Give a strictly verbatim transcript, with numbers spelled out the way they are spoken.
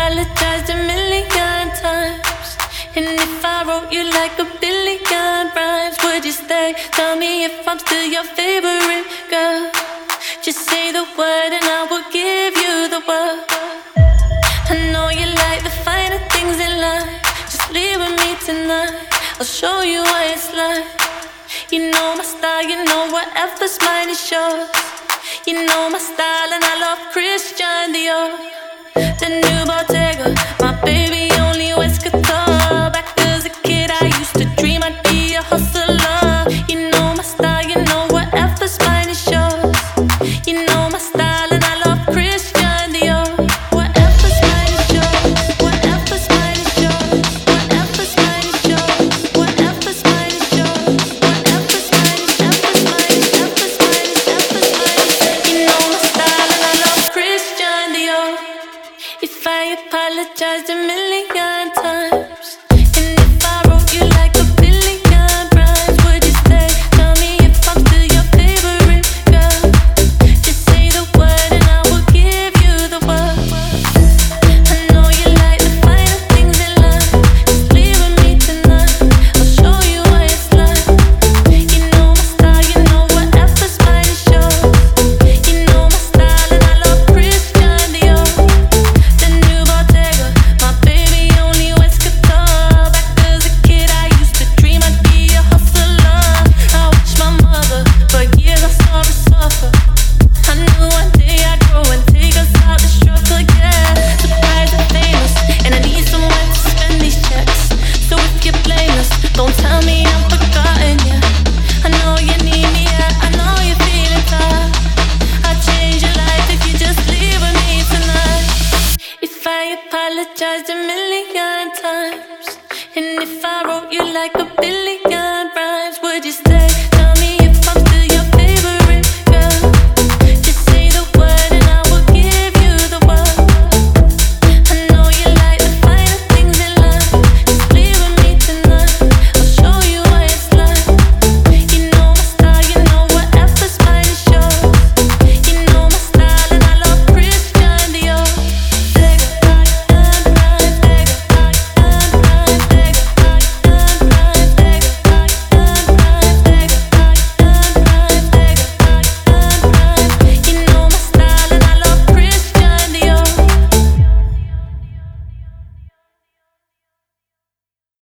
apologized a million times, and if I wrote you like a billion rhymes, would you stay? Tell me if I'm still your favorite girl. Just say the word and I will give you the world. I know you like the finer things in life. Just leave with me tonight, I'll show you what it's like. You know my style, you know whatever's mine is yours. You know my style and I love Christian Dior. The new Bottega, my baby only wears couture. Back as a kid I used to dream I'd be a hustler. You know my style, you know whatever's mine is yours. You know my style and I love Christian Dior. Whatever's mine is yours, whatever's mine is yours, whatever's mine is yours, whatever's mine is yours, whatever's mine is, whatever's mine is, whatever's mine is, whatever's mine is. You know my style and I love Christian Dior. If I apologized a million times, and if I wrote you like a billion rhymes, would you stay? Tell me if I'm still your favorite girl. Just say the word and I will give you the world. I know you like the finer things in life. Just leave with me tonight, I'll show you what it's like. You know my style, you know whatever's mine is yours. You know my style and I love Christian Dior. The new Bottega, my baby only wears couture. Back as a kid I used to dream I'd be a hustler. I watched my mother, for years I saw her suffer. I knew one day I'd grow and take us out the struggle, yeah. Surprised and famous, and I need someone to spend these checks. So if you're blameless, don't tell me I'm forgotten, yeah. I know you need me, yeah, I know you're feeling tired. I'd change your life if you just leave with me tonight. If I apologized a million times, and if I wrote you like a billion rhymes, would you